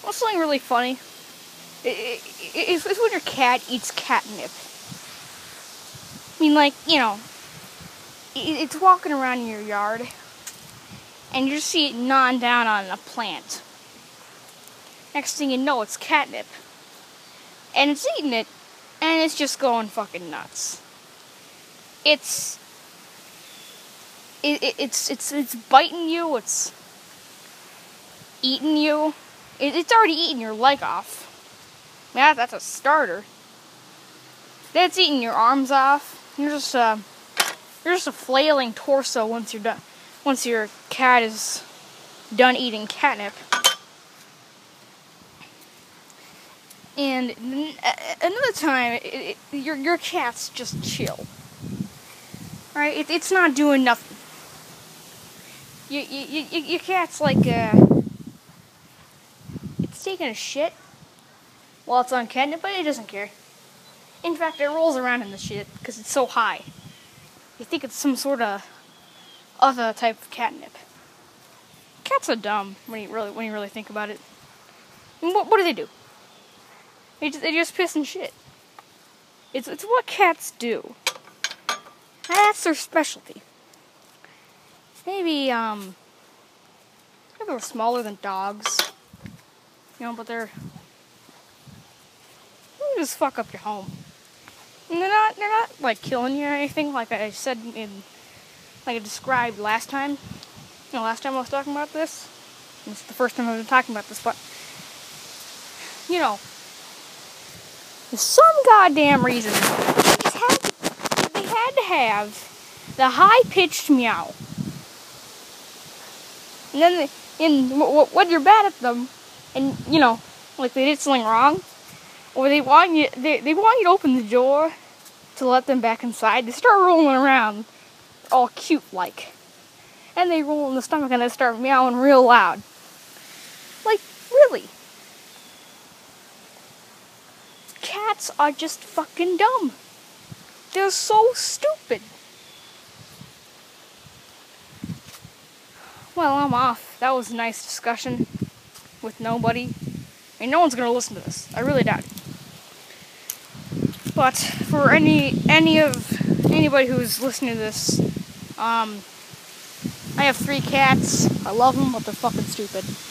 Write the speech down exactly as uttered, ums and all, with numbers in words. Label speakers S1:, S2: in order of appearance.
S1: what's something really funny? It, it, it's, it's when your cat eats catnip. I mean, like, you know, it, it's walking around in your yard, and you just see it gnawing down on a plant. Next thing you know, it's catnip. And it's eating it, and it's just going fucking nuts. It's... It, it, it's it's it's biting you, it's eating you. It, it's already eating your leg off. Yeah, that's a starter. Then it's eating your arms off. You're just uh, you're just a flailing torso once you're done. Once your cat is done eating catnip. And another time, it, it, your your cat's just chill. Right? It, it's not doing nothing. You, you, you, your cat's like, uh, it's taking a shit while it's on catnip, but it doesn't care. In fact, it rolls around in the shit because it's so high. You think it's some sort of other type of catnip. Cats are dumb when you really when you really think about it. I mean, what, what do they do? They just, they just piss and shit. It's it's what cats do. That's their specialty. Maybe, um, maybe they're smaller than dogs, you know, but they're, they just fuck up your home. And they're not, they're not, like, killing you or anything, like I said in, like I described last time, you know, last time I was talking about this. It's the first time I've been talking about this, but, you know, for some goddamn reason, they just had to, they had to have the high-pitched meow. And then, they, in when you're bad at them, and you know, like they did something wrong, or they want you, they they want you to open the door to let them back inside. They start rolling around, all cute like, and they roll in the stomach and they start meowing real loud. Like, really? Cats are just fucking dumb. They're so stupid. Well, I'm off. That was a nice discussion with nobody. I mean, no one's gonna listen to this. I really doubt it. But for any any of anybody who's listening to this, um, I have three cats. I love them, but they're fucking stupid.